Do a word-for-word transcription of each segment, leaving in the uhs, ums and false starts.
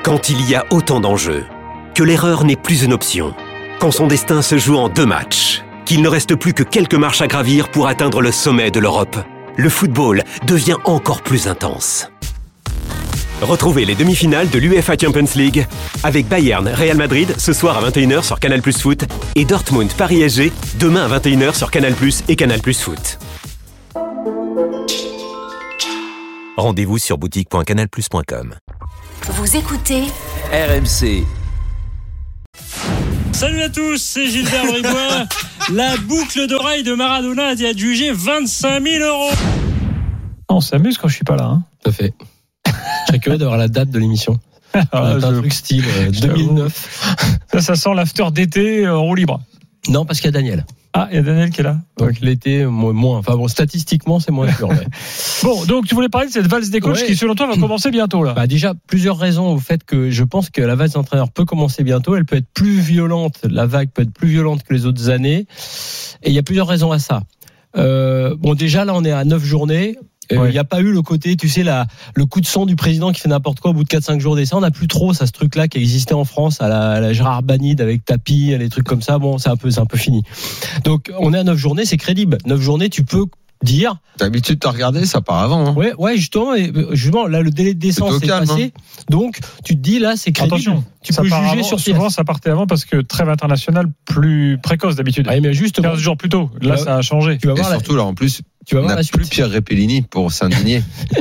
Quand il y a autant d'enjeux, que l'erreur n'est plus une option, quand son destin se joue en deux matchs, qu'il ne reste plus que quelques marches à gravir pour atteindre le sommet de l'Europe, le football devient encore plus intense. Retrouvez les demi-finales de l'UEFA Champions League avec Bayern Real Madrid ce soir à vingt et une heures sur Canal Plus Foot et Dortmund Paris S G demain à vingt et une heures sur Canal Plus et Canal Plus Foot. Rendez-vous sur boutique point canal plus point com. Vous écoutez R M C. Salut à tous, c'est Gilbert Bribois. La boucle d'oreille de Maradona a été adjugée vingt-cinq mille euros. On s'amuse quand je suis pas là. Hein. Tout à fait. Je serais curieux d'avoir la date de l'émission. Ah, un je... truc style euh, deux mille neuf. Ça, ça sent l'after d'été en roue libre. Non, parce qu'il y a Daniel. Ah, il y a Daniel qui est là. Donc okay. L'été, moins. Enfin bon, statistiquement, c'est moins sûr. Mais... Bon, donc tu voulais parler de cette valse des coachs ouais. qui, selon toi, va commencer bientôt là. Bah déjà, plusieurs raisons au fait que je pense que la valse d'entraîneur peut commencer bientôt. Elle peut être plus violente, la vague peut être plus violente que les autres années. Et il y a plusieurs raisons à ça. Euh, bon, déjà là, on est à neuf journées. Il n'y euh, a pas eu le côté, tu sais, la, le coup de son du président qui fait n'importe quoi au bout de quatre cinq jours d'essai. On n'a plus trop ça, ce truc-là qui existait en France à la, à la Gérard Banide avec tapis, les trucs comme ça. Bon, c'est un peu, c'est un peu fini. Donc, on est à neuf journées, c'est crédible. neuf journées, tu peux dire. D'habitude, t'as regardé, ça part avant. Hein. Ouais, ouais, justement, et, justement, là, le délai de décence est calme, passé. Hein. Donc, tu te dis, là, c'est crédible. Attention, tu ça peux part juger avant, sur pièce. Souvent, ça partait avant parce que trêve internationale plus précoce d'habitude. Ah, mais justement. quinze jours plus tôt. Là, là, ça a changé. Tu vas voir et surtout, la... là, en plus, tu vas on n'a plus Pierre Repellini pour s'indigner.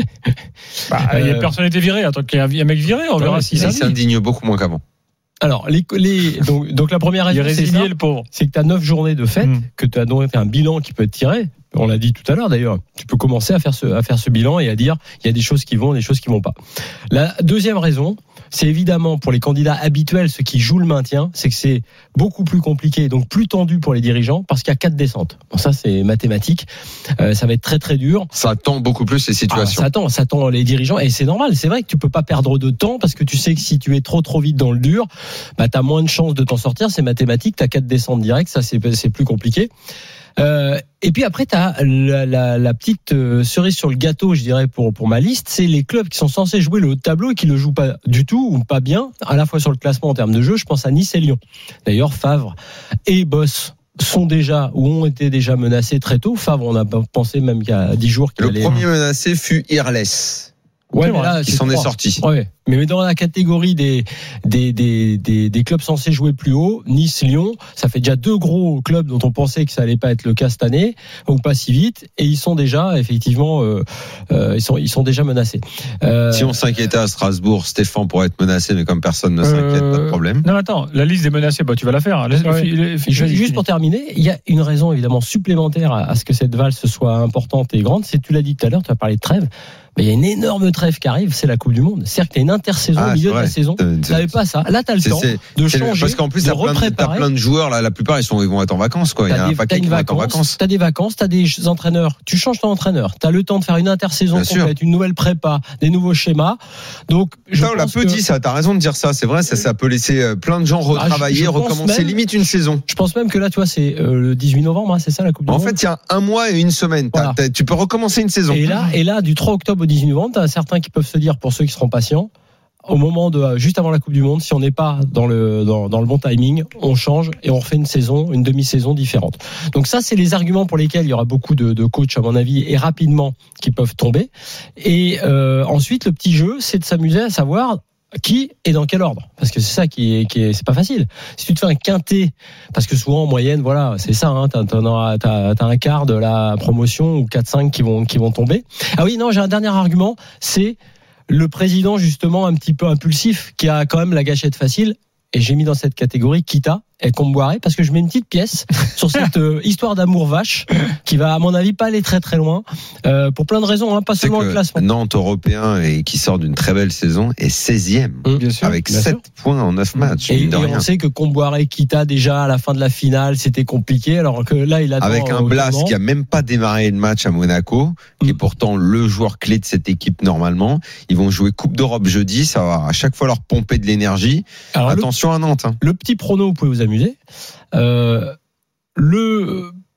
bah, euh... Il y a personne été viré. Attends qu'il y ait un mec viré, on verra si ça. Il s'indigne beaucoup moins qu'avant. Alors, les, les, donc, donc la première raison, c'est ça, le pauvre. C'est que tu as neuf journées de fête, mmh. que tu as donc un bilan qui peut être tiré. On l'a dit tout à l'heure d'ailleurs. Tu peux commencer à faire ce, à faire ce bilan et à dire il y a des choses qui vont, des choses qui vont pas. La deuxième raison, c'est évidemment pour les candidats habituels, ceux qui jouent le maintien, c'est que c'est beaucoup plus compliqué, donc plus tendu pour les dirigeants parce qu'il y a quatre descentes. Bon, ça c'est mathématique. Euh, ça va être très très dur. Ça tend beaucoup plus les situations. Ah, ça tend, ça tend les dirigeants et c'est normal. C'est vrai que tu peux pas perdre de temps parce que tu sais que si tu es trop trop vite dans le dur, bah t'as moins de chances de t'en sortir. C'est mathématique. T'as quatre descentes directes, ça c'est c'est plus compliqué. Euh, et puis après, tu as la, la, la petite euh, cerise sur le gâteau, je dirais, pour, pour ma liste, c'est les clubs qui sont censés jouer le haut de tableau et qui le jouent pas du tout ou pas bien, à la fois sur le classement en termes de jeu. Je pense à Nice et Lyon. D'ailleurs, Favre et Boss sont déjà ou ont été déjà menacés très tôt. Favre, on a pensé même qu'il y a dix jours qu'il le allait... premier menacé fut Irles. Ouais, mais là, qui s'en est sorti. Ouais. Mais dans la catégorie des, des, des, des, des clubs censés jouer plus haut, Nice, Lyon, ça fait déjà deux gros clubs dont on pensait que ça allait pas être le cas cette année, ou pas si vite, et ils sont déjà, effectivement, euh, euh, ils sont, ils sont déjà menacés. Euh, si on s'inquiétait à Strasbourg, Stéphane pourrait être menacé, mais comme personne ne s'inquiète, euh, pas de problème. Non, attends, la liste des menacés, bah, tu vas la faire. Hein. Ouais. Le, le, le, Je, juste pour terminer, il y a une raison évidemment supplémentaire à, à ce que cette valse soit importante et grande, c'est, tu l'as dit tout à l'heure, tu as parlé de trêve. Mais il y a une énorme trêve qui arrive, c'est la Coupe du Monde. C'est-à-dire que tu as une intersaison ah, au milieu vrai. de la saison. Tu savais pas ça. Là, tu as le c'est, temps c'est, de c'est changer, parce qu'en plus, de t'as plein de, t'as plein de joueurs, là, la plupart, ils, sont, ils vont être en vacances. Quoi. Il y a un paquet qui vont être en vacances. Tu as des vacances, tu as des entraîneurs. Tu changes ton entraîneur. Tu as le temps de faire une intersaison Bien complète, sûr. Une nouvelle prépa, des nouveaux schémas. Donc, je ça, on l'a peu que... dit ça. Tu as raison de dire ça. C'est vrai, ça, ça peut laisser plein de gens retravailler, ah, je, je recommencer même, limite une saison. Je pense même que là, tu vois, c'est euh, le dix-huit novembre, hein, c'est ça la Coupe du en Monde. En fait, il y a un mois et une semaine. Voilà. Tu peux recommencer une saison. Et là, et là du trois octobre au dix-huit novembre, tu as certains qui peuvent se dire, pour ceux qui seront patients, au moment de juste avant la Coupe du Monde, si on n'est pas dans le dans, dans le bon timing, on change et on refait une saison, une demi-saison différente. Donc ça, c'est les arguments pour lesquels il y aura beaucoup de, de coachs, à mon avis, et rapidement qui peuvent tomber. Et euh, ensuite, le petit jeu, c'est de s'amuser à savoir qui et dans quel ordre, parce que c'est ça qui est, qui est c'est pas facile. Si tu te fais un quintet, parce que souvent en moyenne, voilà, c'est ça, hein, t'as, t'as, t'as, t'as un quart de la promotion ou quatre cinq qui vont qui vont tomber. Ah oui, non, j'ai un dernier argument, c'est le président justement un petit peu impulsif qui a quand même la gâchette facile, et j'ai mis dans cette catégorie Kita et Comboiré parce que je mets une petite pièce sur cette euh, histoire d'amour vache qui va à mon avis pas aller très très loin euh, pour plein de raisons, hein, pas c'est seulement le classement. Nantes européen et qui sort d'une très belle saison est seizième mmh, bien sûr, avec bien sept sûr. Points en neuf matchs. Et, et on sait que Comboiré Kita déjà à la fin de la finale c'était compliqué, alors que là il a avec un Blas qui a même pas démarré le match à Monaco, qui mmh. est pourtant le joueur clé de cette équipe normalement. Ils vont jouer Coupe d'Europe jeudi, ça va à chaque fois leur pomper de l'énergie. Alors, attention le, à Nantes. Hein. Le petit prono, vous pouvez vous amuser. Euh, le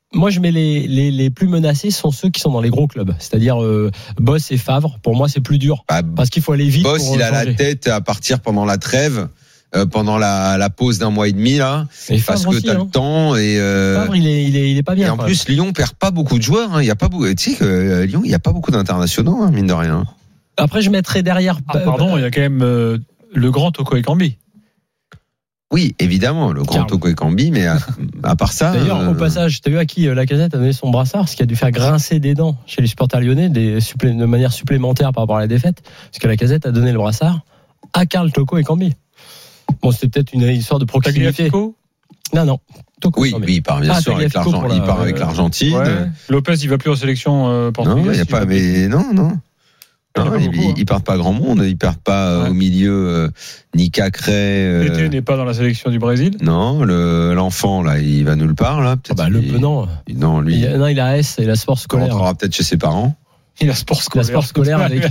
moi, je mets les, les, les plus menacés sont ceux qui sont dans les gros clubs, c'est-à-dire euh, Boss et Favre. Pour moi, c'est plus dur bah, parce qu'il faut aller vite. Boss, pour il a changer. la tête à partir pendant la trêve, euh, pendant la, la pause d'un mois et demi là, Et parce Favre que aussi, t'as hein. le temps et. Euh, Favre, il est, il est, il est pas bien. et en plus, Lyon perd pas beaucoup de joueurs. Hein. Il y a pas beaucoup. Tu sais que euh, Lyon, il y a pas beaucoup d'internationaux, hein, mine de rien. Après, je mettrais derrière. Ah, pardon, il y a quand même euh, le grand Toko Ekambi. Oui, évidemment, le grand Carl. Toko Ekambi, mais à, à part ça. D'ailleurs, euh, au passage, t'as vu à qui euh, Lacazette a donné son brassard, ce qui a dû faire grincer des dents chez les supporters lyonnais des supplé- de manière supplémentaire par rapport à la défaite, parce que Lacazette a donné le brassard à Karl Toko Ekambi. Bon, c'était peut-être une histoire de proximité. Tagliafico. Non, non. Toko Oui, Ekambi. oui, il part bien Ah, sûr avec Tagliafico l'Argent- pour la- il part avec euh, l'Argentine. Ouais. Lopez, il va plus en sélection euh, portugaise. Non, il y a pas, mais non, non. Il y en Non, a pas ils, beaucoup, hein. ils partent pas grand monde, ils partent pas Ouais. au milieu euh, ni Cacré. Euh, Tété n'est pas dans la sélection du Brésil. non, le, l'enfant là, il va nulle part là. Ah Peut-être bah, le il- Penant. Non, lui, Il, a- non, il a S et la sport il scolaire. rentrera peut-être chez ses parents. Il a sport La scolaire. sport scolaire avec.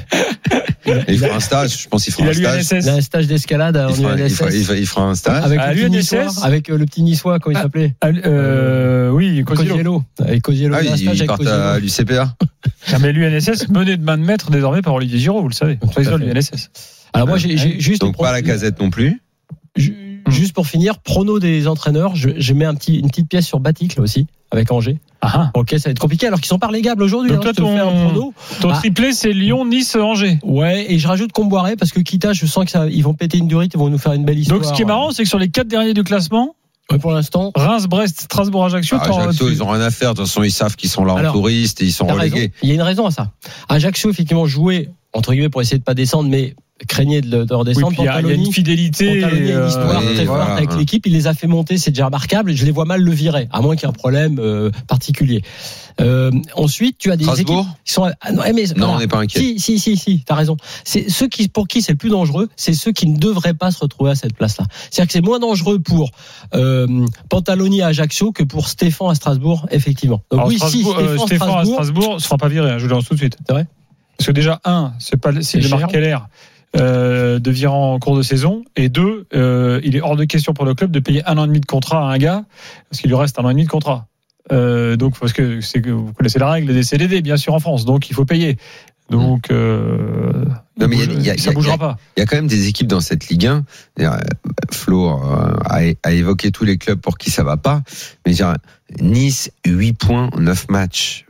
Il a, Et il il a- fera un stage. Je pense qu'il Il fera a un stage. l'U N S S. il a un stage d'escalade en Il fera, il, fera, il, U N S S. fera, il fera un stage. Avec À le petit l'U N S S. niçois, avec euh, le petit niçois, comment il Ah, s'appelait Ah, euh, oui, Cosiello. Cosiello. Avec Cosiello. Ah, il a un il, stage il avec part Cosiello. à l'U C P A. Ah, mais l'U N S S mené de main de maître désormais par Olivier Giroud, vous le savez. Président de fait. l'U N S S. Alors moi, j'ai j'ai juste Donc pour- pas la casette non plus. ju- juste pour finir, prono des entraîneurs, je, je mets un petit, une petite pièce sur Baticle aussi avec Angers. Ah, Ok, ça va être compliqué alors qu'ils sont pas relégables aujourd'hui. Donc hein, toi, je te fais ton- un prono. ton Ah. triplé, c'est Lyon, Nice, Angers. Ouais, et je rajoute Comboiré parce que Kita, je sens qu'ils vont péter une durite, ils vont nous faire une belle histoire. Donc ce qui est marrant, c'est que sur les quatre derniers du classement, Ouais, pour l'instant. Reims, Brest, Strasbourg, Ajaccio, Ah, t'en- Ajaccio, tu- ils ont rien à faire. De toute façon, ils savent qu'ils sont là en Alors, touriste et ils sont T'as raison. relégués. Il y a une raison à ça. Ajaccio, effectivement, jouait, entre guillemets, pour essayer de pas descendre, mais craignait de, de Oui, redescendre. puis il y, a- il y a Pantaloni, une fidélité. Pantaloni a une euh, histoire oui, très voilà, forte avec hein. l'équipe. Il les a fait monter, c'est déjà remarquable. Je les vois mal le virer, à moins qu'il y ait un problème euh, particulier. Euh, ensuite, tu as des Strasbourg équipes qui sont. Ah, non, mais, Non, voilà. on n'est pas inquiet. Si, si, si, si, t'as raison. C'est ceux qui, pour qui c'est le plus dangereux, c'est ceux qui ne devraient pas se retrouver à cette place-là. C'est-à-dire que c'est moins dangereux pour euh, Pantaloni à Ajaccio que pour Stéphane à Strasbourg, effectivement. Donc Alors, oui, si Strasbourg, euh, Stéphane, Stéphane à Strasbourg, Strasbourg se fera pas virer, hein, je vous le lance tout de suite. C'est vrai Parce que déjà, un, c'est pas c'est C'est de cher. Marc Keller euh, de virer en cours de saison, et deux, euh, il est hors de question pour le club de payer un an et demi de contrat à un gars, parce qu'il lui reste un an et demi de contrat. Euh, donc parce que c'est que vous connaissez la règle des C D D, bien sûr, en France, donc il faut payer. Donc euh, Non, mais il y a- bouge- il y a- ça il y a- bougera il y a- pas. Il y a quand même des équipes dans cette Ligue un. Euh, Flo euh, a, a évoqué tous les clubs pour qui ça va pas. Mais je veux dire, Nice, huit points en neuf matchs.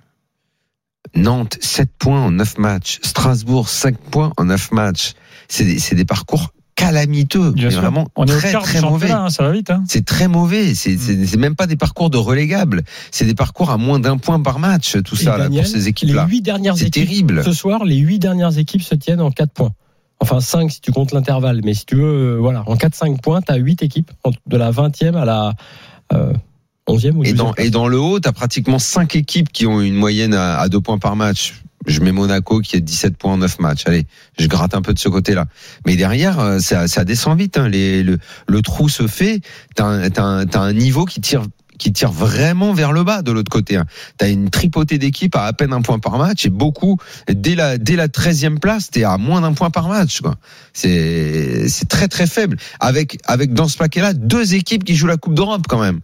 Nantes, sept points en neuf matchs. Strasbourg, cinq points en neuf matchs. C'est des, c'est des parcours calamiteux. Bien mais sûr. vraiment On est au très, quart du très mauvais. championnat, hein, ça va vite. Hein. C'est très mauvais. C'est, c'est, c'est même pas des parcours de relégables. C'est des parcours à moins d'un point par match, tout Et ça, là, Daniel, pour ces équipes-là. Les huit dernières C'est équipes. terrible. Ce soir, les huit dernières équipes se tiennent en quatre points. Enfin, cinq si tu comptes l'intervalle. Mais si tu veux, euh, voilà, en quatre cinq points, tu as huit équipes, de la vingtième à la euh, onzième ou Et douzième dans, place. et dans le haut, t'as pratiquement cinq équipes qui ont une moyenne à, à deux points par match. Je mets Monaco qui est dix-sept points en neuf matchs. Allez, je gratte un peu de ce côté-là. Mais derrière, euh, ça, ça descend vite. Hein. Les, le, le trou se fait. T'as un, t'as un, t'as un niveau qui tire qui tire vraiment vers le bas de l'autre côté. Hein. T'as une tripotée d'équipes à à peine un point par match et beaucoup dès la dès la treizième place, t'es à moins d'un point par match. Quoi. C'est c'est très très faible. Avec avec dans ce paquet-là deux équipes qui jouent la Coupe d'Europe quand même.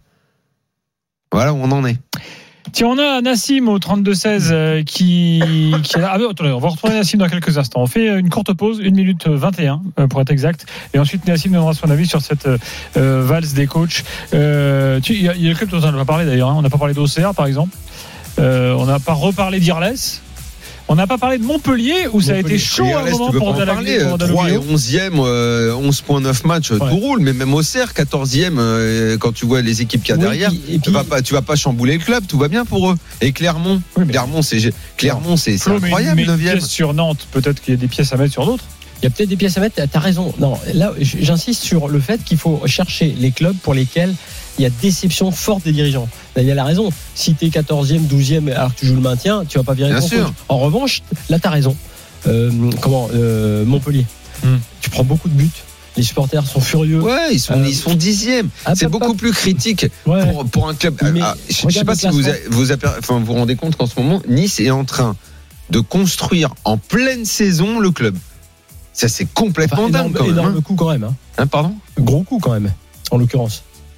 Voilà où on en est. Tiens, on a Nassim au trente-deux seize euh, qui, qui est là. Ah, ben, attendez, on va retrouver Nassim dans quelques instants. On fait une courte pause, une minute vingt et un euh, pour être exact. Et ensuite, Nassim donnera son avis sur cette euh, valse des coachs. Euh, tu- Il y, a- il y a le club dont on n'a pas parlé d'ailleurs. Hein. On n'a pas parlé d'Auxerre, par exemple. Euh, on n'a pas reparlé d'Irles. On n'a pas parlé de Montpellier où ça a été chaud à un Irles, moment tu veux pour pas en Dalagné, parler, pour trois et Dalloglio. onzième, euh, onze points neuf matchs, Ouais. tout roule. Mais même Auxerre, quatorzième, euh, quand tu vois les équipes qu'il y a Oui, derrière, et puis- et tu puis- vas pas, tu vas pas chambouler le club, tout va bien pour eux. Et Clermont, Oui, mais- Clermont, c'est, Clermont, c'est, c'est Flo, mais incroyable, une- mais une neuvième. pièce sur Nantes, peut-être qu'il y a des pièces à mettre sur d'autres. Il y a peut-être des pièces à mettre, t'as raison. Non, là, j'insiste sur le fait qu'il faut chercher les clubs pour lesquels il y a déception forte des dirigeants. Daniel a raison. Si t'es quatorzième, douzième, alors que tu joues le maintien, tu vas pas virer Bien ton sûr. coach. En revanche, là, t'as raison. Euh, comment euh, Montpellier. Hmm. Tu prends beaucoup de buts. Les supporters sont furieux. Ouais, ils sont, Euh, ils sont dixièmes. Ah, C'est pas- beaucoup pas- plus critique Ouais. pour, pour un club. Mais Ah, je, je sais regarde pas le si vous, classement. vous, aper- enfin, vous vous rendez compte qu'en ce moment, Nice est en train de construire en pleine saison le club. Ça, c'est complètement Enfin, dingue énorme, quand même. énorme Hein. coup quand même. Hein. Hein, pardon? Gros coup quand même, en l'occurrence.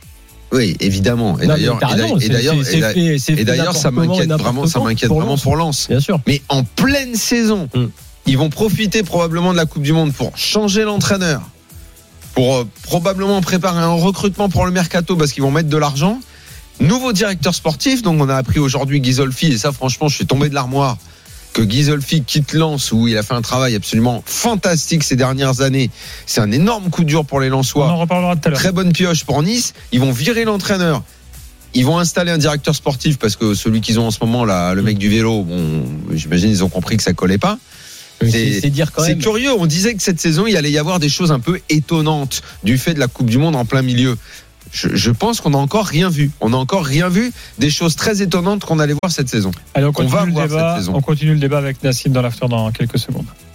Oui, évidemment. Et Non, d'ailleurs, mais t'as et raison, d'ailleurs, et d'ailleurs, c'est- c'est et fait- c'est et fait d'ailleurs, ça n'importe comment, m'inquiète n'importe vraiment, ça quand m'inquiète pour vraiment Lens. pour Lens. Bien sûr. Mais en pleine saison, Mm. ils vont profiter probablement de la Coupe du Monde pour changer l'entraîneur, pour euh, probablement préparer un recrutement pour le mercato parce qu'ils vont mettre de l'argent. Nouveau directeur sportif, donc on a appris aujourd'hui Ghisolfi, et ça franchement je suis tombé de l'armoire, que Ghisolfi quitte Lens où il a fait un travail absolument fantastique ces dernières années. C'est un énorme coup dur pour les On Lensois. en reparlera tout à l'heure. Très bonne pioche pour Nice. Ils vont virer l'entraîneur. Ils vont installer un directeur sportif parce que celui qu'ils ont en ce moment là, le mec du vélo, bon, j'imagine ils ont compris que ça collait pas. Mais C'est- C'est c'est dire quand C'est même. curieux. On disait que cette saison, il allait y avoir des choses un peu étonnantes du fait de la Coupe du Monde en plein milieu. Je, je pense qu'on n'a encore rien vu. On n'a encore rien vu des choses très étonnantes qu'on allait voir cette saison. Allez, on qu'on va continue, le voir débat, cette saison. on continue le débat avec Nassim dans l'after dans quelques secondes.